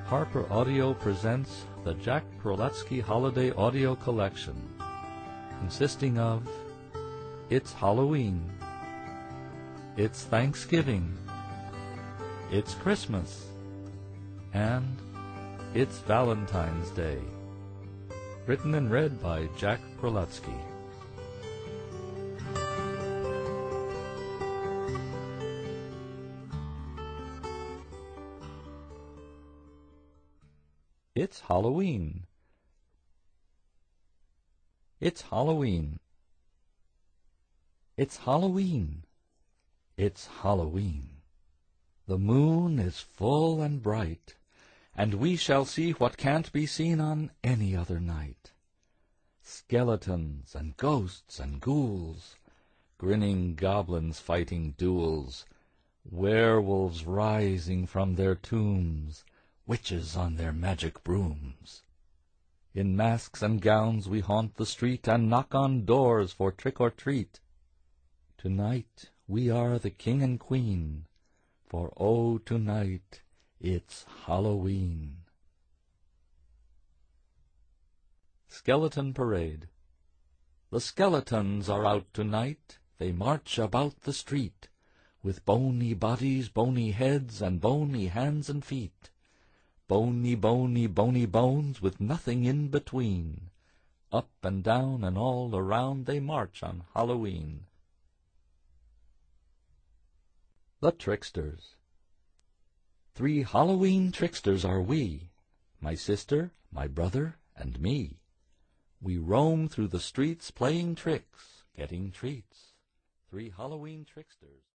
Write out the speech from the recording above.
Harper Audio presents the Jack Proletsky Holiday Audio Collection, consisting of It's Halloween, It's Thanksgiving, It's Christmas, and It's Valentine's Day. Written and read by Jack Proletsky. It's Halloween. It's Halloween. It's Halloween. It's Halloween. The moon is full and bright, and we shall see what can't be seen on any other night. Skeletons and ghosts and ghouls, grinning goblins fighting duels, werewolves rising from their tombs, witches on their magic brooms. In masks and gowns we haunt the street and knock on doors for trick or treat. Tonight we are the king and queen, for oh, tonight it's Halloween. Skeleton Parade. The skeletons are out tonight, they march about the street, with bony bodies, bony heads, and bony hands and feet. Bony, bony, bony bones with nothing in between. Up and down and all around they march on Halloween. The Tricksters. 3 Halloween tricksters are we, my sister, my brother, and me. We roam through the streets playing tricks, getting treats. 3 Halloween tricksters.